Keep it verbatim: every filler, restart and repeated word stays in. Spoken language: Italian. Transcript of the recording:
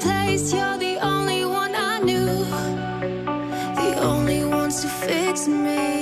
place. You're the only one I knew, the only ones to fix me.